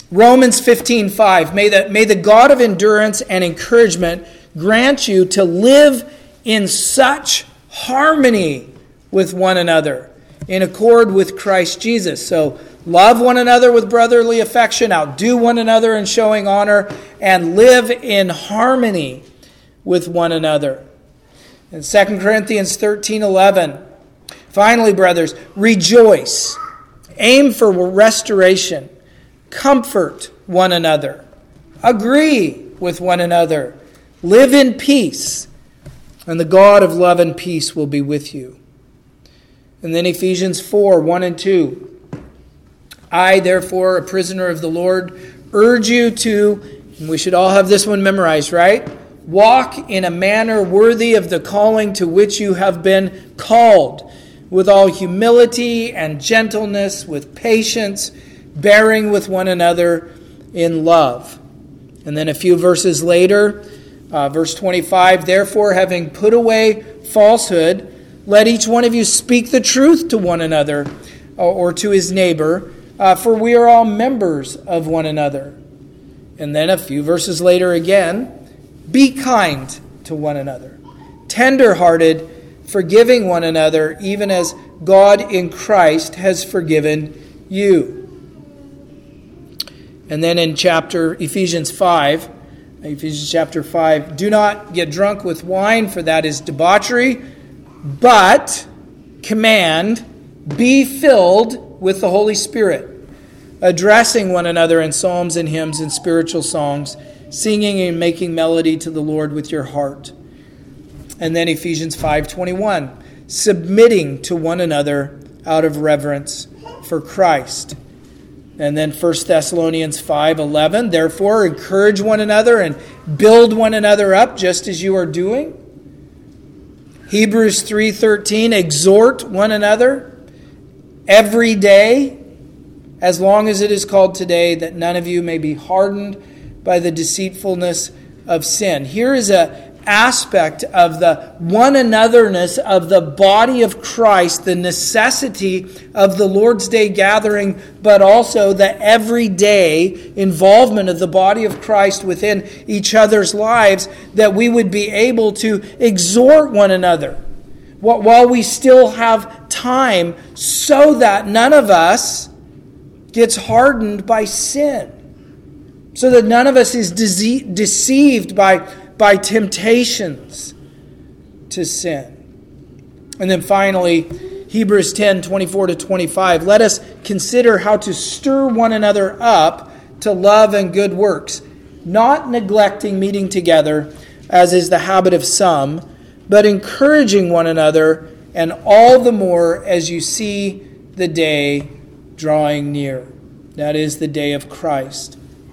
Romans fifteen five, may the, may the God of endurance and encouragement grant you to live in such harmony with one another, in accord with Christ Jesus. So love one another with brotherly affection, outdo one another in showing honor, and live in harmony with one another. In Second Corinthians thirteen eleven, finally, brothers, rejoice, aim for restoration, comfort one another, agree with one another, live in peace, and the God of love and peace will be with you. And then Ephesians four one and two. I, therefore, a prisoner of the Lord, urge you to, and we should all have this one memorized, right? Walk in a manner worthy of the calling to which you have been called, with all humility and gentleness, with patience, bearing with one another in love. And then a few verses later, uh, verse twenty-five, therefore, having put away falsehood, let each one of you speak the truth to one another or, or to his neighbor, uh, for we are all members of one another. And then a few verses later again, be kind to one another, tender-hearted, forgiving one another, even as God in Christ has forgiven you. And then in chapter Ephesians five, Ephesians chapter five, do not get drunk with wine, for that is debauchery, but command, be filled with the Holy Spirit, addressing one another in psalms and hymns and spiritual songs, singing and making melody to the Lord with your heart. And then Ephesians five twenty-one, submitting to one another out of reverence for Christ. And then First Thessalonians five eleven, therefore encourage one another and build one another up just as you are doing. Hebrews three thirteen, exhort one another every day, as long as it is called today, that none of you may be hardened by the deceitfulness of sin. Here is a aspect of the one anotherness of the body of Christ, the necessity of the Lord's Day gathering, but also the everyday involvement of the body of Christ within each other's lives, that we would be able to exhort one another while we still have time, so that none of us gets hardened by sin, so that none of us is dece- deceived by by temptations to sin. And then finally, Hebrews ten twenty-four to twenty-five, let us consider how to stir one another up to love and good works, not neglecting meeting together, as is the habit of some, but encouraging one another, and all the more as you see the day drawing near. That is the day of Christ.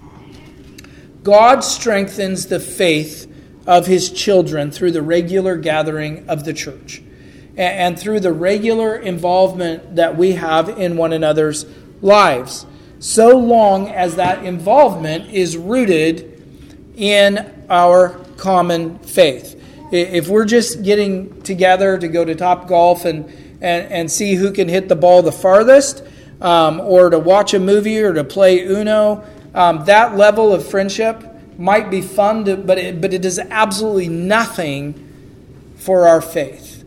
God strengthens the faith of his children through the regular gathering of the church and through the regular involvement that we have in one another's lives, so long as that involvement is rooted in our common faith. If we're just getting together to go to Topgolf and, and, and see who can hit the ball the farthest, um, or to watch a movie or to play Uno, um, that level of friendship might be fun, to, but it, but it does absolutely nothing for our faith.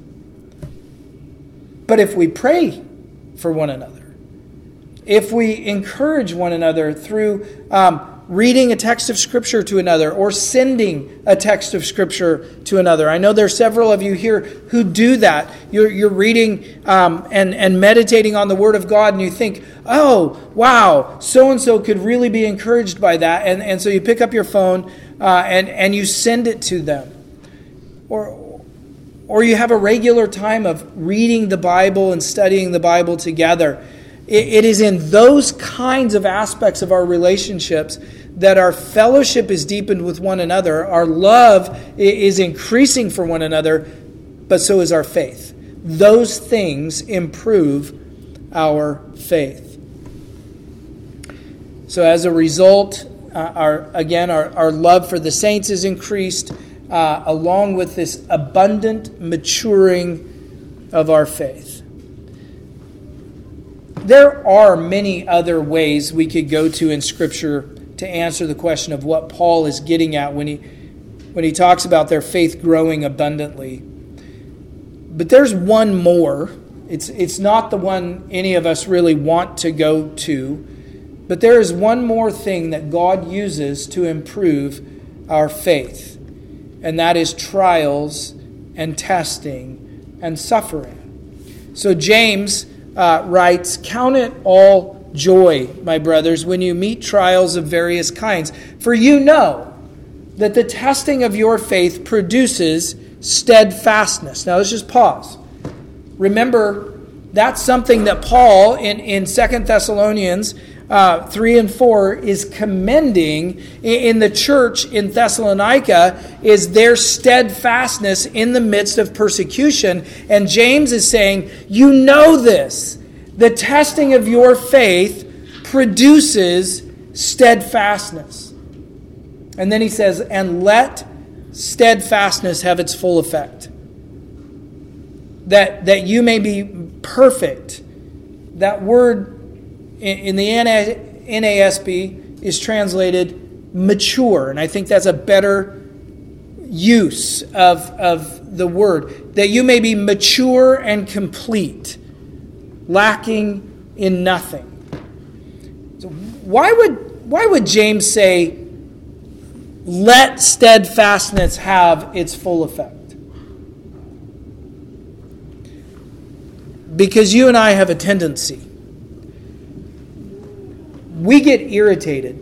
But if we pray for one another, if we encourage one another through um, reading a text of Scripture to another or sending a text of Scripture to another. I know there are several of you here who do that. You're, you're reading um, and, and meditating on the Word of God, and you think, oh, wow, so-and-so could really be encouraged by that. And, and so you pick up your phone uh, and, and you send it to them. Or, or you have a regular time of reading the Bible and studying the Bible together. It, it is in those kinds of aspects of our relationships that our fellowship is deepened with one another, our love is increasing for one another, but so is our faith. Those things improve our faith. So as a result, uh, our again, our, our love for the saints is increased, uh, along with this abundant maturing of our faith. there are many other ways we could go to in Scripture to answer the question of what Paul is getting at when he when he talks about their faith growing abundantly. But there's one more. It's it's not the one any of us really want to go to, but there is one more thing that God uses to improve our faith, and that is trials and testing and suffering. So James uh, writes, "Count it all joy, my brothers, when you meet trials of various kinds, for you know that the testing of your faith produces steadfastness." Now let's just pause. Remember, that's something that Paul in, in Second Thessalonians uh, three and four is commending in, in the church in Thessalonica, is their steadfastness in the midst of persecution. And James is saying, you know this. The testing of your faith produces steadfastness. And then he says, and let steadfastness have its full effect. That, that you may be perfect. That word in the N A S B is translated mature. And I think that's a better use of, of the word. That you may be mature and complete, lacking in nothing. So why would why would James say, let steadfastness have its full effect? Because you and I have a tendency. We get irritated.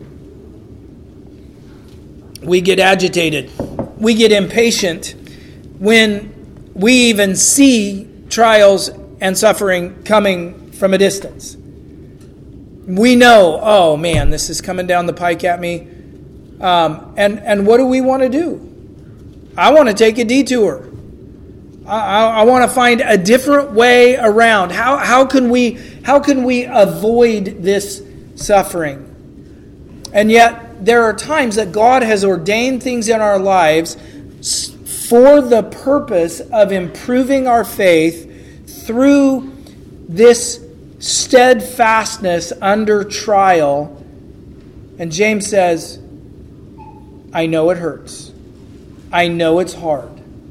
We get agitated. We get impatient when we even see trials and suffering coming from a distance. We know, oh man, this is coming down the pike at me. Um, and, and what do we want to do? I want to take a detour. I, I, I want to find a different way around. How, how can we, how can we avoid this suffering? And yet, there are times that God has ordained things in our lives for the purpose of improving our faith through this steadfastness under trial. And James says, I know it hurts. I know it's hard.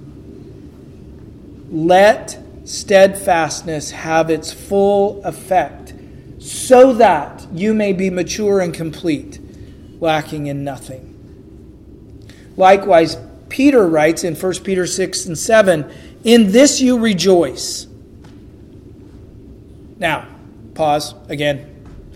Let steadfastness have its full effect, so that you may be mature and complete, lacking in nothing. Likewise, Peter writes in First Peter six and seven, in this you rejoice. Now, pause again.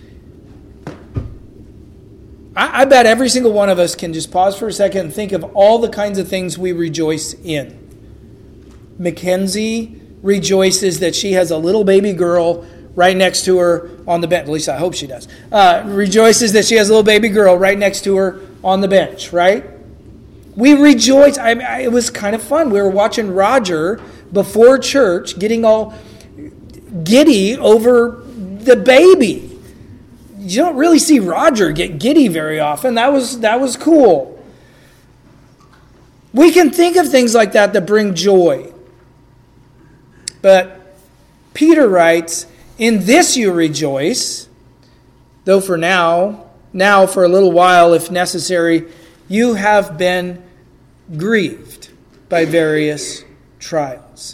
I, I bet every single one of us can just pause for a second and think of all the kinds of things we rejoice in. Mackenzie rejoices that she has a little baby girl right next to her on the bench. At least I hope she does. Uh, rejoices that she has a little baby girl right next to her on the bench, right? We rejoice. I, I, it was kind of fun. We were watching Roger before church getting all giddy over the baby. You don't really see Roger get giddy very often. That was that was cool. We can think of things like that that bring joy. But Peter writes, in this you rejoice, though for now, now for a little while, if necessary, you have been grieved by various trials.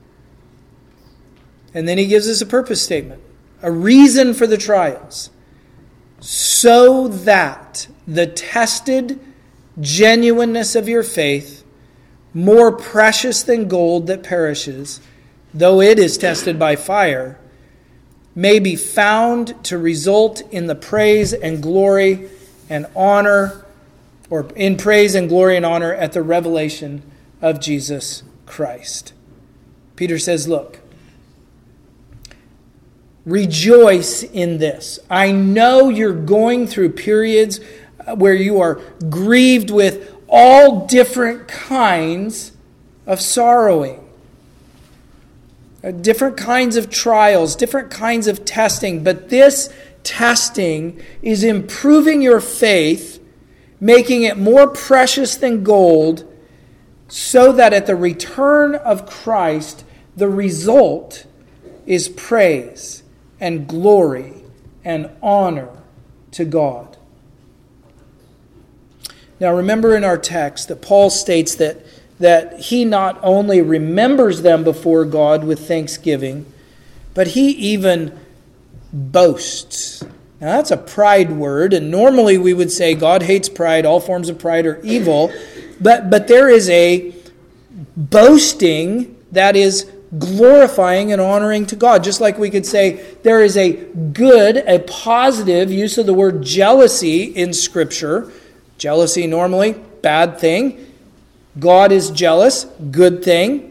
And then he gives us a purpose statement, a reason for the trials, so that the tested genuineness of your faith, more precious than gold that perishes, though it is tested by fire, may be found to result in the praise and glory and honor, or in praise and glory and honor at the revelation of Jesus Christ. Peter says, look, rejoice in this. I know you're going through periods where you are grieved with all different kinds of sorrowing. Different kinds of trials, different kinds of testing. But this testing is improving your faith, making it more precious than gold, so that at the return of Christ, the result is praise and glory and honor to God. Now remember in our text that Paul states that, that he not only remembers them before God with thanksgiving, but he even boasts. Now that's a pride word, and normally we would say God hates pride, all forms of pride are evil, but, but there is a boasting that is glorifying and honoring to God. Just like we could say there is a good, a positive use of the word jealousy in Scripture. Jealousy normally, bad thing. God is jealous, good thing.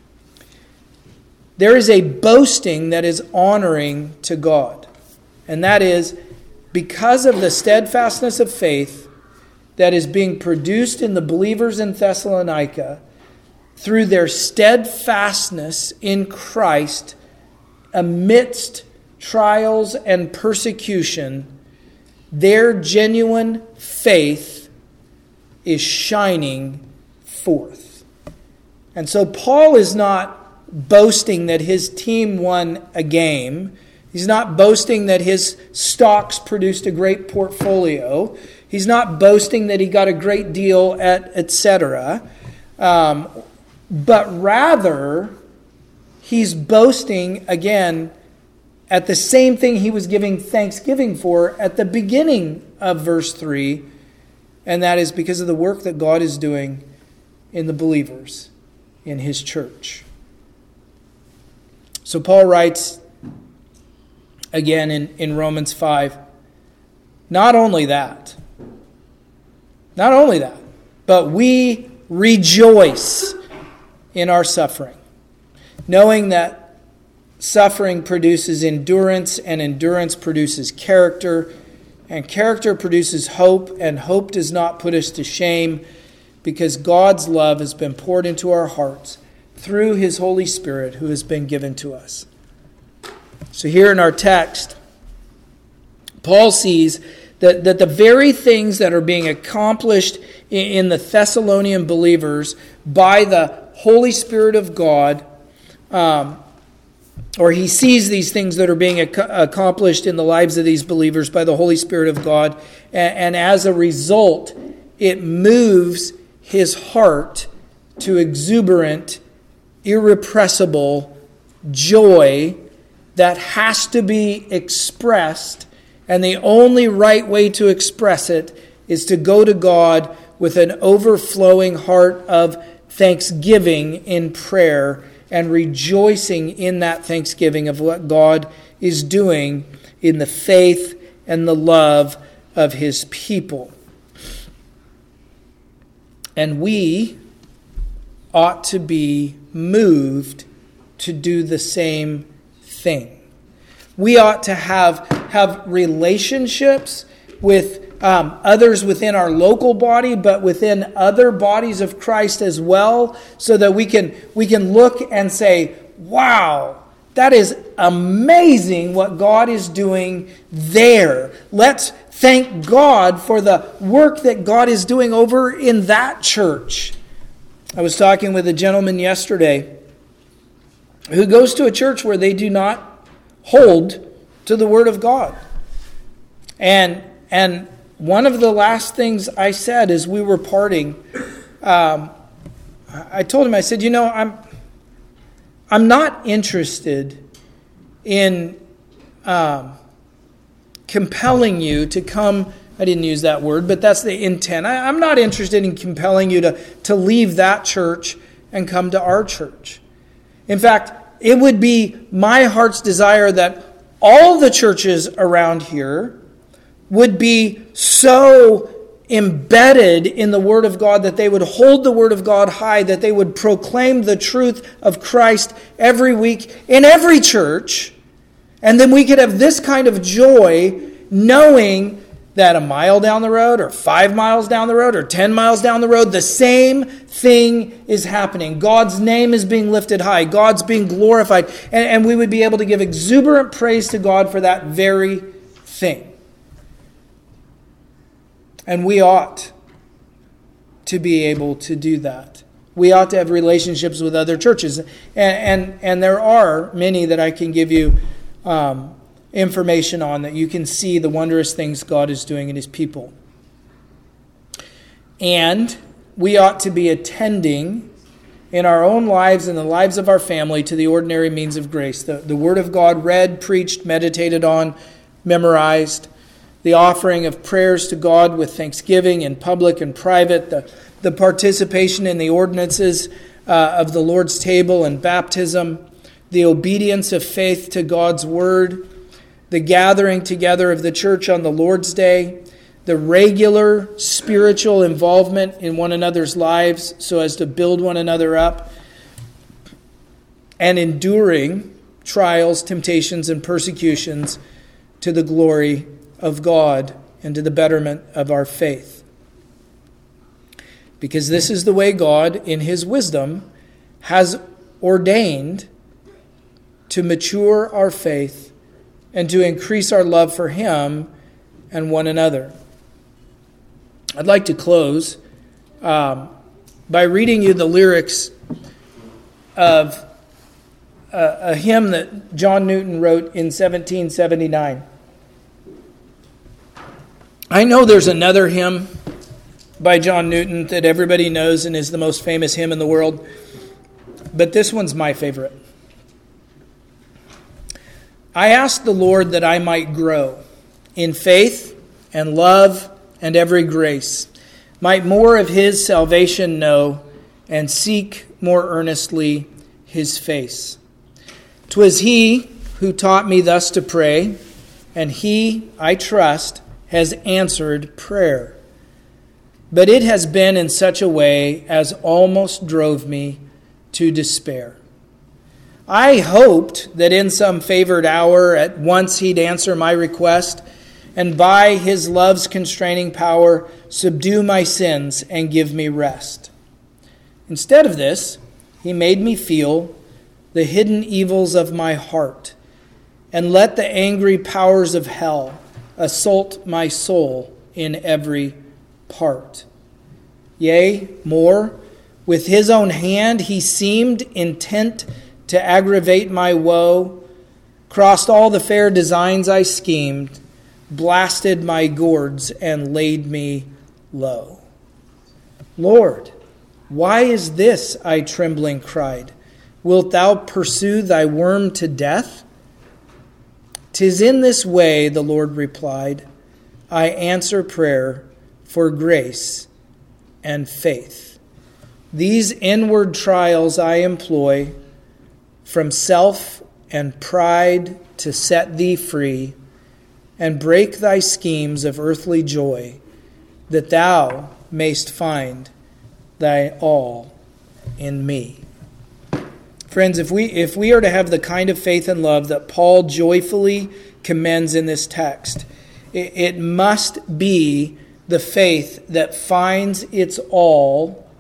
There is a boasting that is honoring to God. And that is because of the steadfastness of faith that is being produced in the believers in Thessalonica through their steadfastness in Christ amidst trials and persecution, their genuine faith is shining forth. And so Paul is not boasting that his team won a game. He's not boasting that his stocks produced a great portfolio. He's not boasting that he got a great deal at et cetera. Um, but rather, he's boasting again at the same thing he was giving thanksgiving for at the beginning of verse three, and that is because of the work that God is doing in the believers in his church. So Paul writes again in, in Romans five, not only that, not only that, but we rejoice in our suffering, knowing that suffering produces endurance, and endurance produces character, and character produces hope, and hope does not put us to shame, because God's love has been poured into our hearts through his Holy Spirit who has been given to us. So here in our text, Paul sees that, that the very things that are being accomplished in, in the Thessalonian believers by the Holy Spirit of God, um, or he sees these things that are being ac- accomplished in the lives of these believers by the Holy Spirit of God, and, and as a result, it moves his heart to exuberant, irrepressible joy that has to be expressed, and the only right way to express it is to go to God with an overflowing heart of thanksgiving in prayer and rejoicing in that thanksgiving of what God is doing in the faith and the love of his people. And we ought to be moved to do the same thing. We ought to have, have relationships with um, others within our local body, but within other bodies of Christ as well, so that we can, we can look and say, wow, that is amazing what God is doing there. Let's thank God for the work that God is doing over in that church. I was talking with a gentleman yesterday who goes to a church where they do not hold to the Word of God. And and one of the last things I said as we were parting, um, I told him, I said, you know, I'm I'm not interested in um, compelling you to come. I didn't use that word, but that's the intent. I, I'm not interested in compelling you to, to leave that church and come to our church. In fact, it would be my heart's desire that all the churches around here would be so embedded in the Word of God that they would hold the Word of God high, that they would proclaim the truth of Christ every week in every church, and then we could have this kind of joy knowing that a mile down the road, or five miles down the road, or ten miles down the road, the same thing is happening. God's name is being lifted high. God's being glorified. And, and we would be able to give exuberant praise to God for that very thing. And we ought to be able to do that. We ought to have relationships with other churches. And, and, and there are many that I can give you um, information on, that you can see the wondrous things God is doing in his people. And we ought to be attending in our own lives and the lives of our family to the ordinary means of grace. The, the Word of God read, preached, meditated on, memorized. The offering of prayers to God with thanksgiving in public and private. The, the participation in the ordinances uh, of the Lord's table and baptism. The obedience of faith to God's Word. The gathering together of the church on the Lord's Day. The regular spiritual involvement in one another's lives so as to build one another up, and enduring trials, temptations, and persecutions to the glory of God and to the betterment of our faith. Because this is the way God, in his wisdom, has ordained to mature our faith and to increase our love for him and one another. I'd like to close um, by reading you the lyrics of a, a hymn that John Newton wrote in seventeen seventy-nine. I know there's another hymn by John Newton that everybody knows and is the most famous hymn in the world, but this one's my favorite. I asked the Lord that I might grow in faith and love and every grace, might more of his salvation know, and seek more earnestly his face. 'Twas he who taught me thus to pray, and he, I trust, has answered prayer. But it has been in such a way as almost drove me to despair. I hoped that in some favored hour at once he'd answer my request, and by his love's constraining power subdue my sins and give me rest. Instead of this, he made me feel the hidden evils of my heart, and let the angry powers of hell assault my soul in every part. Yea, more, with his own hand he seemed intent to aggravate my woe, crossed all the fair designs I schemed, blasted my gourds and laid me low. Lord, why is this? I trembling cried. Wilt thou pursue thy worm to death? 'Tis in this way, the Lord replied, I answer prayer for grace and faith. These inward trials I employ from self and pride to set thee free, and break thy schemes of earthly joy, that thou mayst find thy all in me. Friends, if we if we are to have the kind of faith and love that Paul joyfully commends in this text, it, it must be the faith that finds its all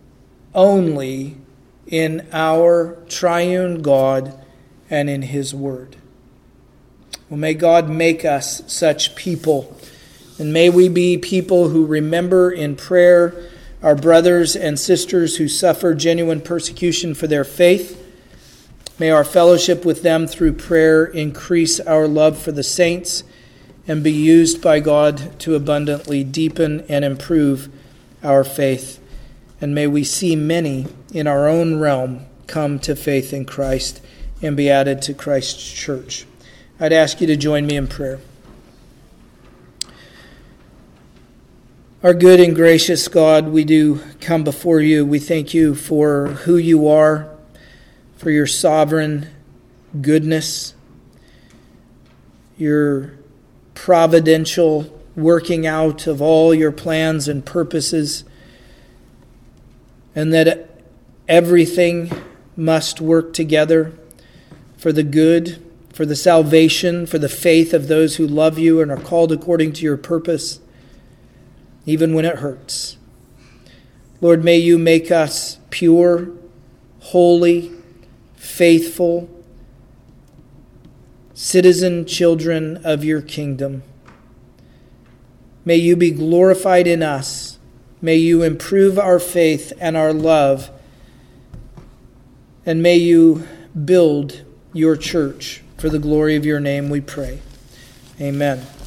only in our triune God and in his word. Well, may God make us such people, and may we be people who remember in prayer our brothers and sisters who suffer genuine persecution for their faith. May our fellowship with them through prayer increase our love for the saints and be used by God to abundantly deepen and improve our faith. And may we see many in our own realm come to faith in Christ and be added to Christ's church. I'd ask you to join me in prayer. Our good and gracious God, we do come before you. We thank you for who you are, for your sovereign goodness, your providential working out of all your plans and purposes, and that everything must work together for the good, for the salvation, for the faith of those who love you and are called according to your purpose, even when it hurts. Lord, may you make us pure, holy, faithful, citizen children of your kingdom. May you be glorified in us. May you improve our faith and our love. And may you build your church for the glory of your name, we pray. Amen.